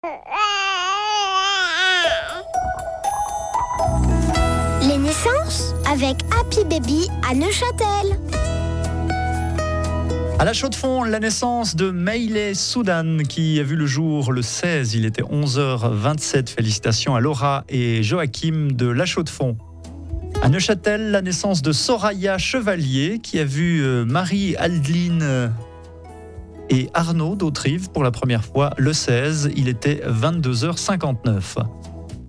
Les naissances avec Happy Baby à Neuchâtel. À la Chaux-de-Fonds, la naissance de Meileh Soudan qui a vu le jour le 16, il était 11h27. Félicitations à Laura et Joachim de la Chaux-de-Fonds. À Neuchâtel, la naissance de Soraya Chevalier qui a vu Marie-Adeline et Arnaud d'Autrive pour la première fois le 16, il était 22h59.